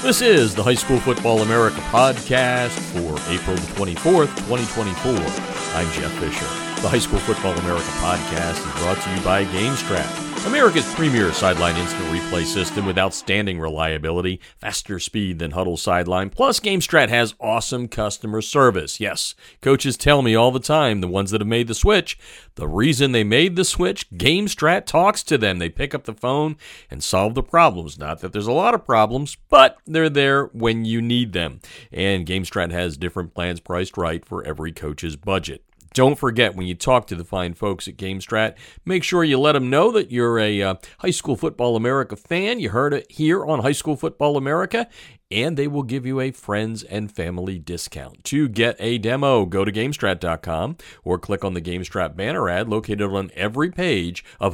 This is the High School Football America podcast for April the 24th, 2024. I'm Jeff Fisher. The High School Football America podcast is brought to you by GameStrat, America's premier sideline instant replay system with outstanding reliability, faster speed than Huddle Sideline. Plus, GameStrat has awesome customer service. Yes, coaches tell me all the time, the ones that have made the switch, the reason they made the switch, GameStrat talks to them. They pick up the phone and solve the problems. Not that there's a lot of problems, but they're there when you need them. And GameStrat has different plans priced right for every coach's budget. Don't forget, when you talk to the fine folks at GameStrat, make sure you let them know that you're a High School Football America fan. You heard it here on High School Football America, and they will give you a friends and family discount. To get a demo, go to GameStrat.com or click on the GameStrat banner ad located on every page of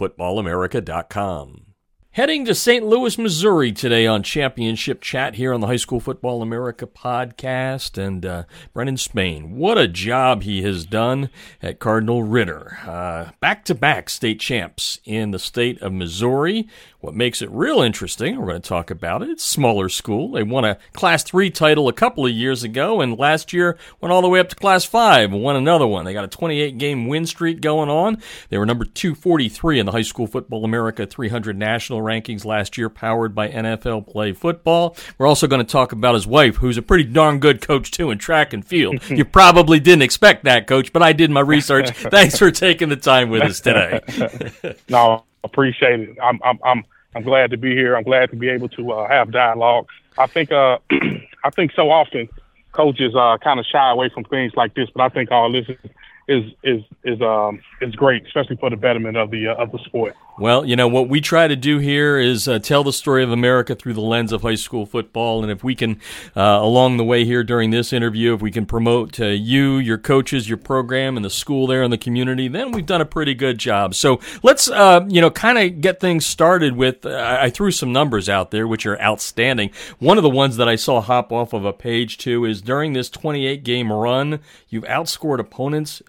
HighSchoolFootballAmerica.com. Heading to St. Louis, Missouri today on Championship Chat here on the High School Football America podcast. And Brennan Spain, what a job he has done at Cardinal Ritter. Back-to-back state champs in the state of Missouri. What makes it real interesting, we're going to talk about it, it's a smaller school. They won a Class 3 title a couple of years ago, and last year went all the way up to Class 5 and won another one. They got a 28-game win streak going on. They were number 243 in the High School Football America 300 national rankings last year, powered by NFL Play Football. We're also going to talk about his wife, who's a pretty darn good coach, too, in track and field. You probably didn't expect that, Coach, but I did my research. Thanks for taking the time with us today. No, appreciate it. I'm glad to be here. I'm glad to be able to have dialogue. I think so often coaches kind of shy away from things like this, but I think all this is great, especially for the betterment of the sport. Well, you know, what we try to do here is tell the story of America through the lens of high school football. And if we can, along the way here during this interview, if we can promote you, your coaches, your program, and the school there and the community, then we've done a pretty good job. So let's, kind of get things started with, I threw some numbers out there, which are outstanding. One of the ones that I saw hop off of a page, too, is during this 28-game run, you've outscored opponents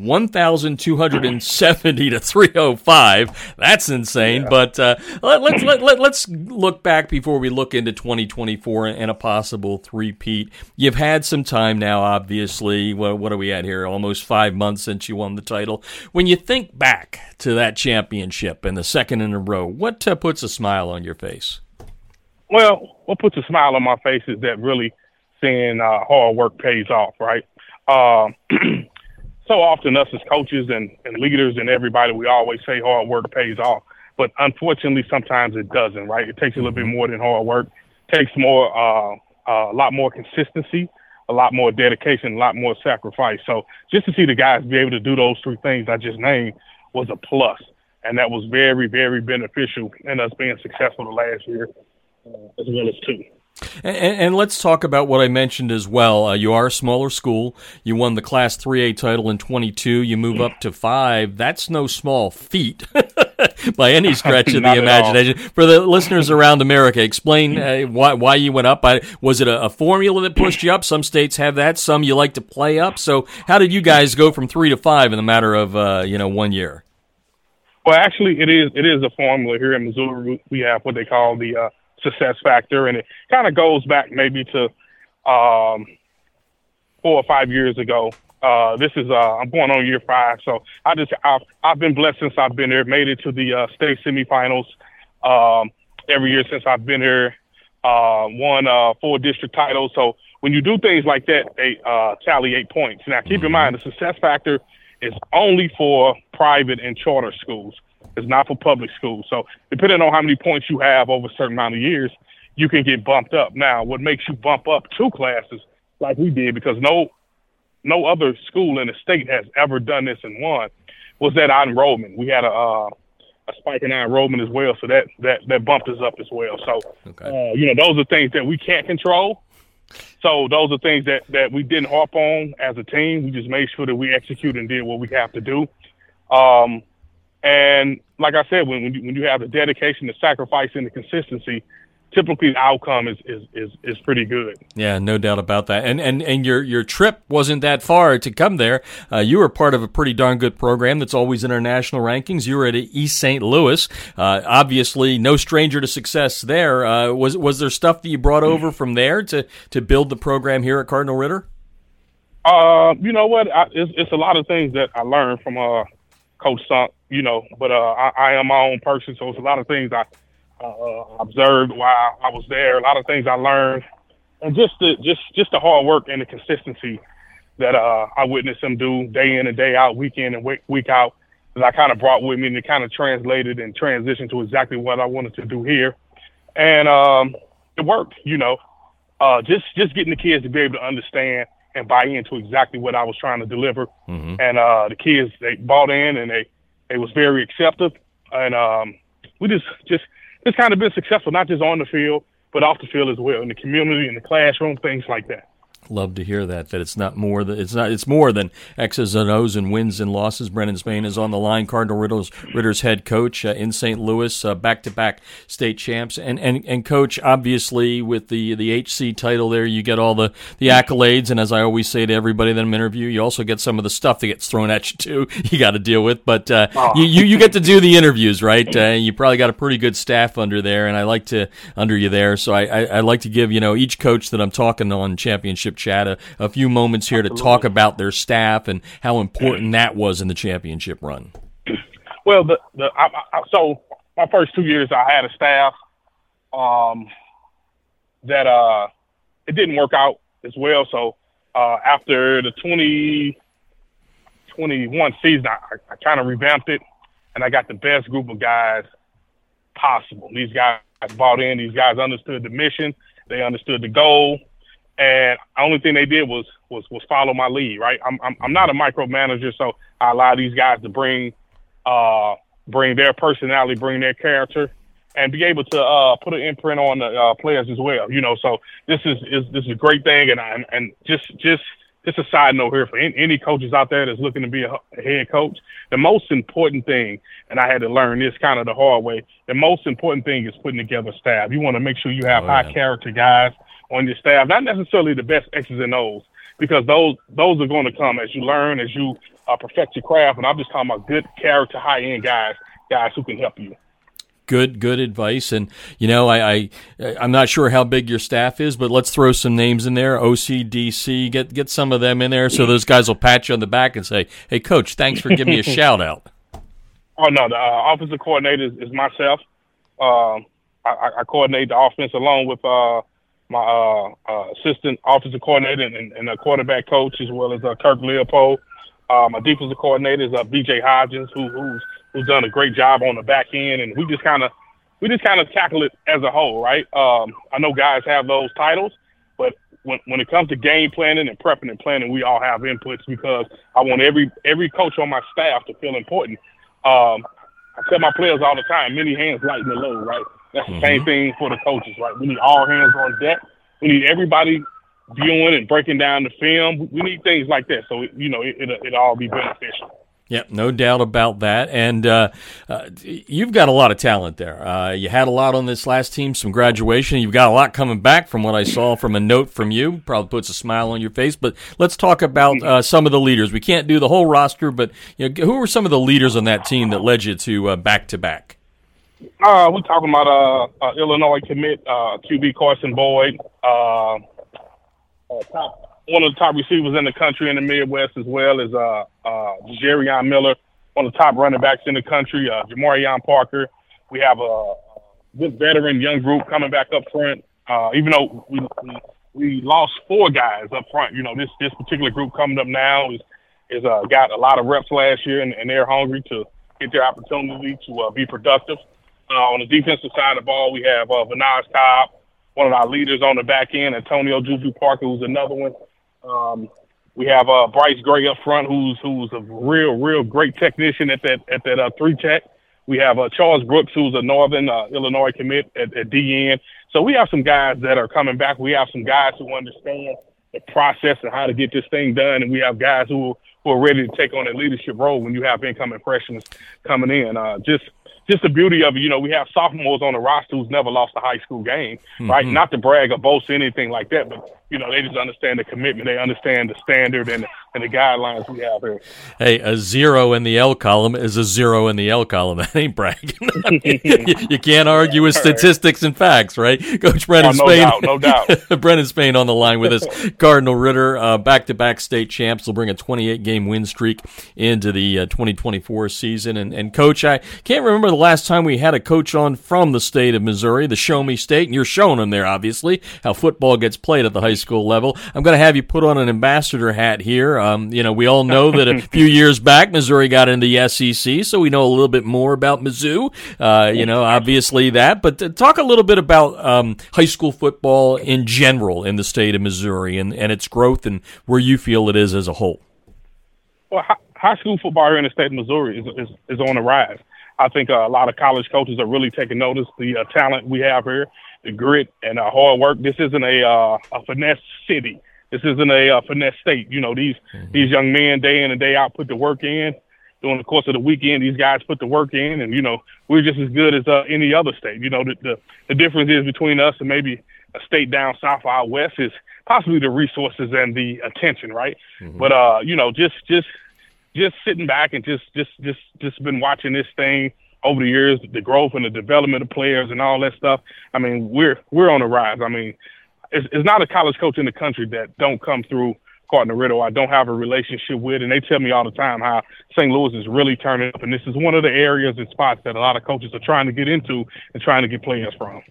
1,270 to 305. That's insane. Yeah. But let's look back before we look into 2024 and a possible three-peat. You've had some time now, obviously. What are we at here? Almost 5 months since you won the title. When you think back to that championship and the second in a row, what puts a smile on your face? Well, what puts a smile on my face is that really seeing hard work pays off, right? So often us as coaches and leaders and everybody, we always say hard work pays off. But unfortunately, sometimes it doesn't, right? It takes a little bit more than hard work. It takes more, a lot more consistency, a lot more dedication, a lot more sacrifice. So just to see the guys be able to do those three things I just named was a plus. And that was very, very beneficial in us being successful the last year as well as two. And let's talk about what I mentioned as well. You are a smaller school. You won the Class 3A title in 22. You move up to 5. That's no small feat by any stretch of the imagination. For the listeners around America, explain why you went up. Was it a formula that pushed you up? Some states have that. Some you like to play up. So how did you guys go from 3 to 5 in the matter of 1 year? Well, actually, it is a formula here in Missouri. We have what they call the success factor, and it kind of goes back maybe to 4 or 5 years ago. This is I'm going on year 5, so I've been blessed since I've been there. Made it to the state semifinals every year since I've been here. Won 4 district titles. So when you do things like that, they tally 8 points. Now keep in mind the success factor is only for private and charter schools. It's not for public schools. So depending on how many points you have over a certain amount of years, you can get bumped up. Now, what makes you bump up 2 classes like we did, because no other school in the state has ever done this and won, was that our enrollment. We had a spike in our enrollment as well, so that bumped us up as well. So, okay. Those are things that we can't control. So those are things that we didn't harp on as a team. We just made sure that we executed and did what we have to do. And like I said, when you have the dedication, the sacrifice, and the consistency, typically the outcome is pretty good. Yeah, no doubt about that. And your trip wasn't that far to come there. You were part of a pretty darn good program that's always in our national rankings. You were at East St. Louis. Obviously, no stranger to success there. Was there stuff that you brought over from there to build the program here at Cardinal Ritter? You know what? It's a lot of things that I learned from Coach Sunk. But I am my own person, so it's a lot of things I observed while I was there. A lot of things I learned, and just the hard work and the consistency that I witnessed him do day in and day out, week in and week out, that I kind of brought with me, and it kind of translated and transitioned to exactly what I wanted to do here, and it worked. Just getting the kids to be able to understand and buy into exactly what I was trying to deliver, and the kids, they bought in, and they was very accepting, and we just kind of been successful, not just on the field, but off the field as well, in the community, in the classroom, things like that. Love to hear that it's not more than it's more than X's and O's and wins and losses. Brendan Spain is on the line, Cardinal Ritter's head coach in St. Louis, back-to-back state champs, and coach, obviously with the HC title there, you get all the accolades, and as I always say to everybody that I'm interviewing, you also get some of the stuff that gets thrown at you too. You got to deal with, but you get to do the interviews, right? You probably got a pretty good staff under you there. So I like to give each coach that I'm talking on championship chat a few moments here to talk about their staff and how important that was in the championship run. Well, so my first 2 years I had a staff that it didn't work out as well. So after the 2021 season, I kind of revamped it, and I got the best group of guys possible. These guys bought in. These guys understood the mission. They understood the goal. And the only thing they did was follow my lead, right? I'm not a micromanager, so I allow these guys to bring their personality, bring their character, and be able to put an imprint on the players as well. So this is a great thing, and just a side note here for any coaches out there that's looking to be a head coach. The most important thing, and I had to learn this kind of the hard way, the most important thing is putting together a staff. You want to make sure you have high character guys on your staff, not necessarily the best X's and O's, because those are going to come as you learn, as you perfect your craft. And I'm just talking about good character, high-end guys who can help you. Good advice. And, I'm not sure how big your staff is, but let's throw some names in there. OCDC, get some of them in there so those guys will pat you on the back and say, hey, Coach, thanks for giving me a shout-out. Oh, no, the offensive coordinator is myself. I coordinate the offense along with my assistant offensive coordinator and a quarterback coach, as well as Kirk Leopold. My defensive coordinator is B.J. Hodgins, who's done a great job on the back end, and we just kind of tackle it as a whole, right? I know guys have those titles, but when it comes to game planning and prepping and planning, we all have inputs, because I want every coach on my staff to feel important. I tell my players all the time, many hands lighten the load, right? That's the same thing for the coaches, right? We need all hands on deck. We need everybody viewing and breaking down the film. We need things like that, so it'll all be beneficial. Yeah, no doubt about that. And you've got a lot of talent there. You had a lot on this last team, some graduation. You've got a lot coming back from what I saw from a note from you. Probably puts a smile on your face. But let's talk about some of the leaders. We can't do the whole roster, but who were some of the leaders on that team that led you to back-to-back? We're talking about Illinois commit QB Carson Boyd, one of the top receivers in the country in the Midwest, as well as Jerion Miller, one of the top running backs in the country, Jamarion Parker. We have a good veteran young group coming back up front. Even though we lost 4 guys up front, this particular group coming up now is got a lot of reps last year, and they're hungry to get their opportunity to be productive. On the defensive side of the ball, we have Vanaz Cobb, one of our leaders on the back end, Antonio Juju Parker, who's another one. We have Bryce Gray up front, who's a real great technician at that 3-tech. We have Charles Brooks, who's a Northern Illinois commit at DN. So we have some guys that are coming back. We have some guys who understand the process and how to get this thing done, and we have guys who are ready to take on a leadership role when you have incoming freshmen coming in. just the beauty of it. You know, we have sophomores on the roster who's never lost a high school game, right? Mm-hmm. Not to brag or boast or anything like that, but you know, they just understand the commitment. They understand the standard and the guidelines we have here. Hey, a 0 in the L column is a 0 in the L column. That ain't bragging. I mean, you can't argue with statistics and facts, right? Coach Brennan Spain. No doubt. Brennan Spain on the line with us. Cardinal Ritter, back-to-back state champs. Will bring a 28-game win streak into the 2024 season. And Coach, I can't remember the last time we had a coach on from the state of Missouri, the Show Me State, and you're showing them there, obviously, how football gets played at the high school level. I'm going to have you put on an ambassador hat here. You know, we all know that a few years back, Missouri got into the SEC, so we know a little bit more about Mizzou. You know, obviously that. But talk a little bit about high school football in general in the state of Missouri and its growth and where you feel it is as a whole. Well, high school football here in the state of Missouri is on the rise. I think a lot of college coaches are really taking notice the talent we have here, the grit and hard work. This isn't a finesse city. This isn't a finesse state. You know, these young men day in and day out put the work in. During the course of the weekend, these guys put the work in, and, you know, we're just as good as any other state. You know, the difference is between us and maybe a state down south or out west is possibly the resources and the attention, right? Mm-hmm. But, you know, just sitting back and just been watching this thing over the years, the growth and the development of players and all that stuff. I mean, we're on the rise. I mean, it's not a college coach in the country that don't come through Cardinal Ritter I don't have a relationship with, and they tell me all the time how St. Louis is really turning up, and this is one of the areas and spots that a lot of coaches are trying to get into and trying to get players from.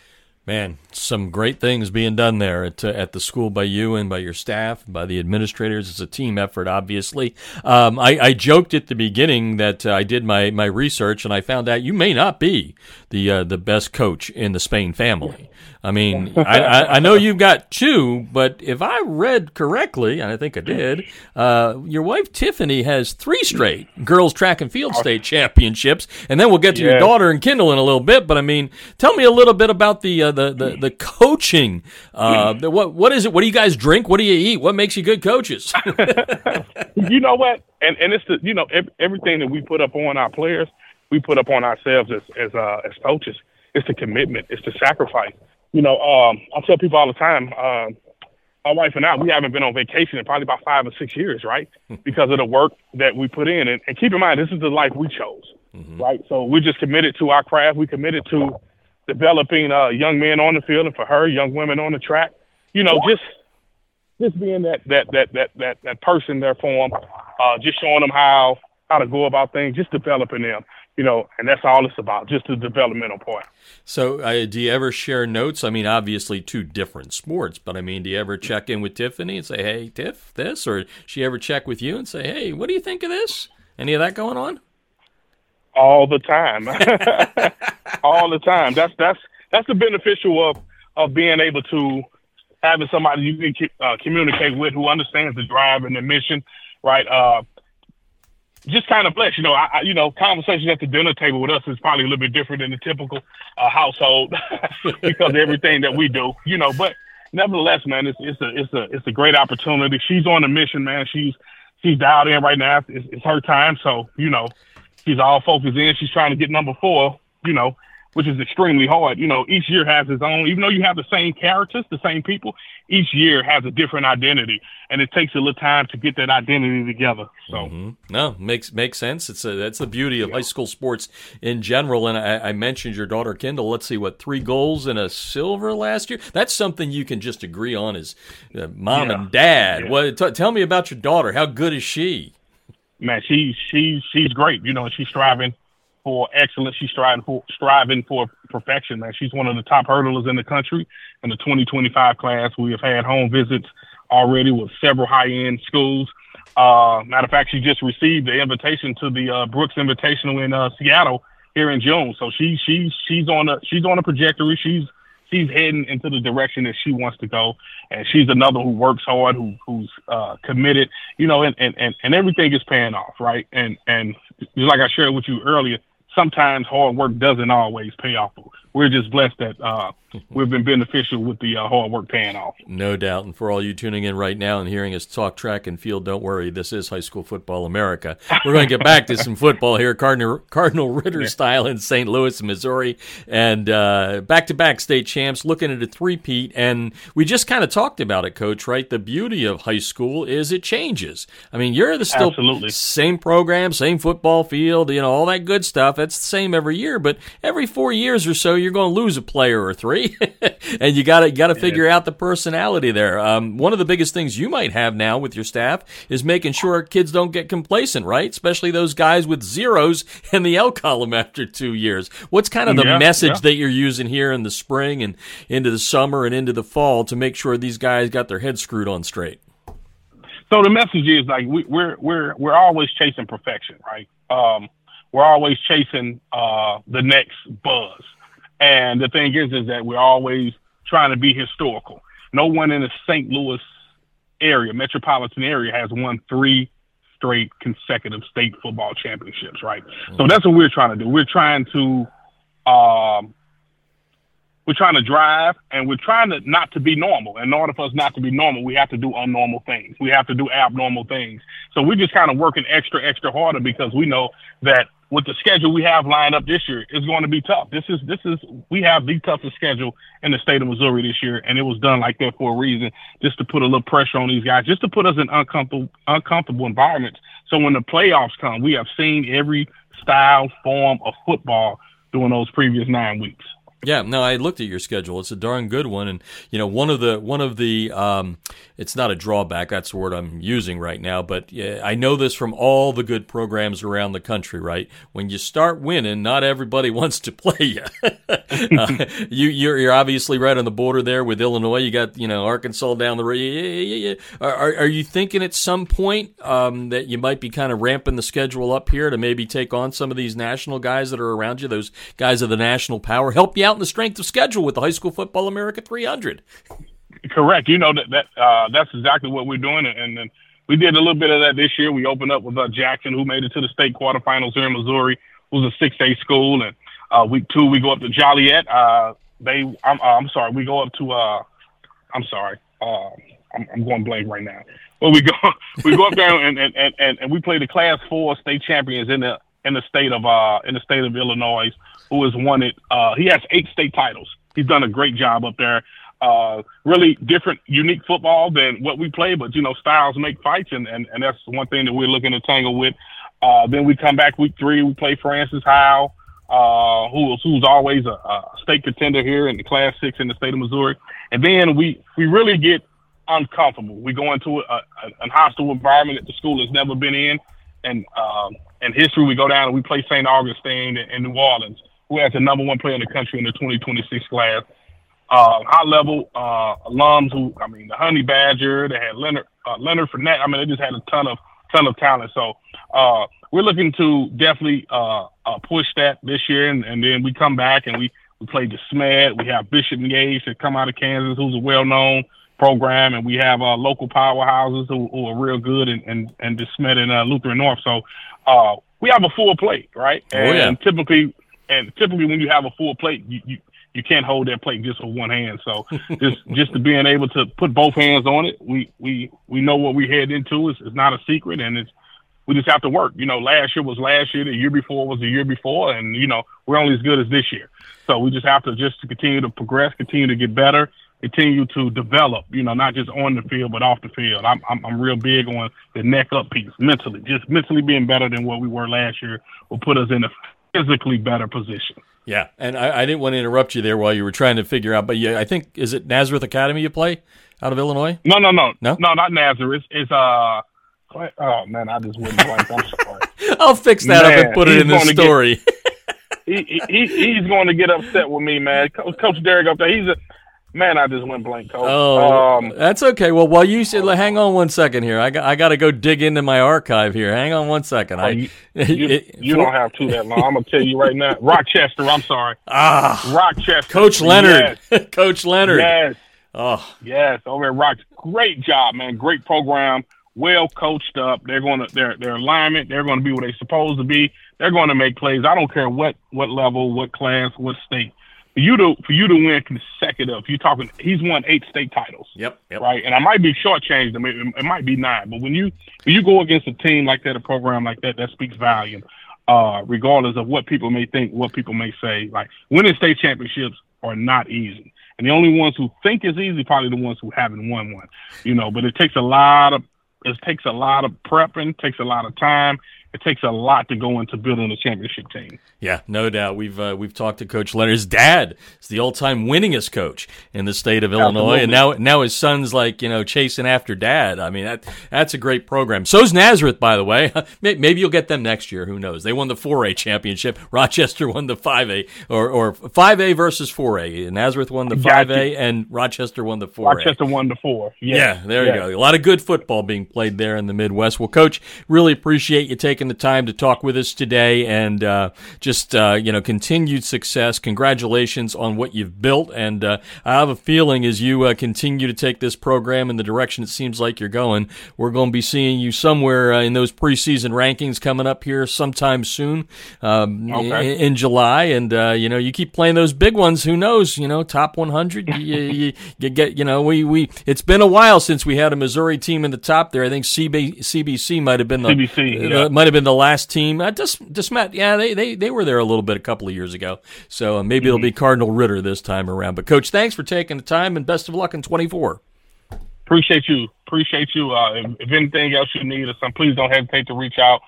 Man, some great things being done there at the school by you and by your staff, by the administrators. It's a team effort, obviously. I joked at the beginning that I did my research, and I found out you may not be the best coach in the Spain family. I mean, I know you've got two, but if I read correctly, and I think I did, your wife Tiffany has 3 straight girls track and field state championships, and then we'll get to your daughter and Kendall in a little bit. But I mean, tell me a little bit about the coaching. What is it? What do you guys drink? What do you eat? What makes you good coaches? You know what? And it's everything that we put up on our players, we put up on ourselves as coaches. It's the commitment. It's the sacrifice. You know, I tell people all the time, my wife and I, we haven't been on vacation in probably about 5 or 6 years, right? Because of the work that we put in. And keep in mind, this is the life we chose, right? So we're just committed to our craft. We committed to developing young men on the field, and for her, young women on the track. You know, just being that person there for them, just showing them how to go about things, just developing them. You know, and that's all it's about, just the developmental part. So do you ever share notes? I mean, obviously 2 different sports, but I mean, do you ever check in with Tiffany and say, hey, Tiff, this? Or she ever check with you and say, hey, what do you think of this? Any of that going on? All the time. All the time. That's the beneficial of being able to having somebody you can communicate with who understands the drive and the mission, right? Just kind of blessed, conversations at the dinner table with us is probably a little bit different than the typical household because of everything that we do, but nevertheless, man, it's a great opportunity. She's on a mission, man. She's dialed in right now. It's her time. So, she's all focused in. She's trying to get number 4, which is extremely hard. Each year has its own, even though you have the same characters, the same people, each year has a different identity, and it takes a little time to get that identity together. So, No, makes sense. That's the beauty of high school sports in general. And I mentioned your daughter Kendall. Let's see, 3 golds and a silver last year. That's something you can just agree on as mom and dad. Yeah. Tell me about your daughter. How good is she? Man, she's great. She's striving for excellence. She's striving for perfection, man. She's one of the top hurdlers in the country. In the 2025 class, we have had home visits already with several high-end schools. Matter of fact, she just received the invitation to the Brooks Invitational in Seattle here in June. So she's on a trajectory. She's heading into the direction that she wants to go, and she's another who works hard, who's committed. And everything is paying off, right? And just like I shared with you earlier, sometimes hard work doesn't always pay off. We're just blessed that we've been beneficial with the hard work paying off. No doubt. And for all you tuning in right now and hearing us talk track and field, don't worry. This is High School Football America. We're going to get back to some football here, Cardinal Ritter style in St. Louis, Missouri, and back-to-back state champs looking at a three-peat. And we just kind of talked about it, Coach, right? The beauty of high school is it changes. I mean, you're the still same program, same football field, all that good stuff. It's the same every year, but every 4 years or so, you're going to lose a player or three, and you got to figure out the personality there. One of the biggest things you might have now with your staff is making sure kids don't get complacent, right? Especially those guys with zeros in the L column after 2 years. What's kind of the message that you're using here in the spring and into the summer and into the fall to make sure these guys got their heads screwed on straight? So the message is like we're always chasing perfection, right? We're always chasing the next buzz. And the thing is that we're always trying to be historical. No one in the St. Louis area, metropolitan area, has won 3 straight consecutive state football championships, right? Mm-hmm. So that's what we're trying to do. We're trying to drive, and we're trying to not to be normal. In order for us not to be normal, we have to do unnormal things. We have to do abnormal things. So we're just kind of working extra harder because we know that with the schedule we have lined up this year, it's going to be tough. We have the toughest schedule in the state of Missouri this year, and it was done like that for a reason, just to put a little pressure on these guys, just to put us in uncomfortable environments. So when the playoffs come, we have seen every style, form of football during those previous 9 weeks. Yeah, no, I looked at your schedule. It's a darn good one, and one of the it's not a drawback. That's the word I'm using right now, but I know this from all the good programs around the country. Right, when you start winning, not everybody wants to play you. You're obviously right on the border there with Illinois. You got Arkansas down the road. Yeah. Are you thinking at some point that you might be kind of ramping the schedule up here to maybe take on some of these national guys that are around you, those guys of the national power, help you out in the strength of schedule with the High School Football America 300? Correct. That's exactly what we're doing, and we did a little bit of that this year. We opened up with Jackson, who made it to the state quarterfinals here in Missouri, who's a 6A school, and week 2 we go up to Joliet. We go up to I'm going blank right now. Well, we go up there and we play the Class 4 state champions in the state of Illinois, who has won it. He has 8 state titles. He's done a great job up there. Really different, unique football than what we play, but styles make fights, and that's one thing that we're looking to tangle with. Then we come back week 3, we play Francis Howell, who's always a state contender here in the Class 6 in the state of Missouri. And then we really get uncomfortable. We go into a hostile environment that the school has never been in, and in history, we go down and we play St. Augustine in New Orleans, who has the number 1 player in the country in the 2026 class. High-level alums the Honey Badger, they had Leonard Fournette. They just had a ton of talent. So we're looking to definitely push that this year, and then we come back and we play DeSmet. We have Bishop Engage that come out of Kansas, who's a well-known program, and we have local powerhouses who are real good, and DeSmet and Lutheran North. So we have a full plate, right? And typically when you have a full plate, you can't hold that plate just with one hand. So just to being able to put both hands on it, we know what we head into. It's not a secret, and we just have to work. Last year was last year, the year before was the year before, and we're only as good as this year. So we just have to continue to progress, continue to get better, continue to develop. Not just on the field but off the field. I'm real big on the neck up piece, mentally. Just mentally being better than what we were last year will put us in a physically better position. Yeah, and I didn't want to interrupt you there while you were trying to figure out, but I think, is it Nazareth Academy you play out of Illinois? No, not Nazareth. It's oh man, I just went blank. I'm sorry. I'll fix that up and put it in the story. He's going to get upset with me, man. Coach Derek up there, man, I just went blank, Coach. Oh, that's okay. Well, while you said, hang on one second here. I got to go dig into my archive here. Hang on one second. You don't have to that long. I'm going to tell you right now. Rochester, I'm sorry. Rochester. Coach Leonard. Yes. Coach Leonard. Yes. Oh. Yes, over at Rochester. Great job, man. Great program. Well coached up. They're alignment. They're going to be where they're supposed to be. They're going to make plays. I don't care what level, what class, what state. For you to win consecutive, you're talking. He's won 8 state titles. Yep. Right, and I might be shortchanged. It might be 9, but when you go against a team like that, a program like that, that speaks volume. Regardless of what people may think, what people may say, like winning state championships are not easy, and the only ones who think it's easy probably the ones who haven't won one. But it takes a lot of prepping, takes a lot of time. It takes a lot to go into building a championship team. Yeah, no doubt. We've talked to Coach Leonard. His dad is the all-time winningest coach in the state of Illinois, Absolutely. and now his son's chasing after dad. I mean, that's a great program. So's Nazareth, by the way. Maybe you'll get them next year. Who knows? They won the 4A championship. Rochester won the 5A or 5A versus 4A. Nazareth won the 5A, and Rochester won the 4A. Rochester won the 4. Yeah, there you go. A lot of good football being played there in the Midwest. Well, Coach, really appreciate you taking the time to talk with us today, and continued success. Congratulations on what you've built, and I have a feeling as you continue to take this program in the direction it seems like you're going, we're going to be seeing you somewhere in those preseason rankings coming up here sometime soon in July, and you keep playing those big ones. Who knows? Top 100. you get. It's been a while since we had a Missouri team in the top there. I think CBC might have been the last team. DeSmet, yeah, they were there a little bit a couple of years ago. So maybe it'll be Cardinal Ritter this time around. But Coach, thanks for taking the time, and best of luck in 24. Appreciate you. If anything else you need or something, please don't hesitate to reach out.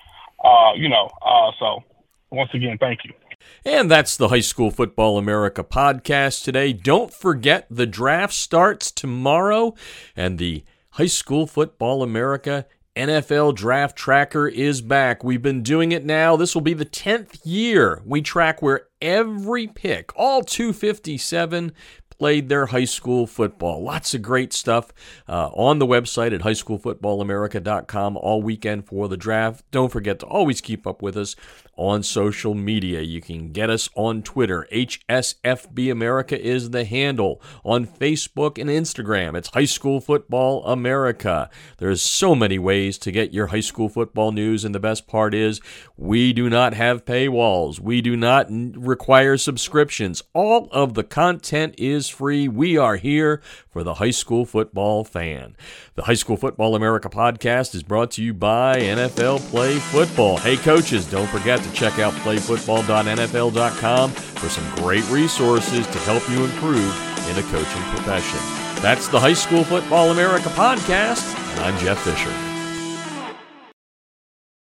So once again, thank you. And that's the High School Football America podcast today. Don't forget the draft starts tomorrow, and the High School Football America NFL Draft Tracker is back. We've been doing it now. This will be the 10th year. We track where every pick, all 257, played their high school football. Lots of great stuff on the website at highschoolfootballamerica.com all weekend for the draft. Don't forget to always keep up with us on social media. You can get us on Twitter. HSFB America is the handle. On Facebook and Instagram, it's High School Football America. There's so many ways to get your high school football news, and the best part is we do not have paywalls. We do not require subscriptions. All of the content is free. We are here for the high school football fan. The High School Football America podcast is brought to you by NFL Play Football. Hey, coaches, don't forget to check out playfootball.nfl.com for some great resources to help you improve in the coaching profession. That's the High School Football America podcast, and I'm Jeff Fisher.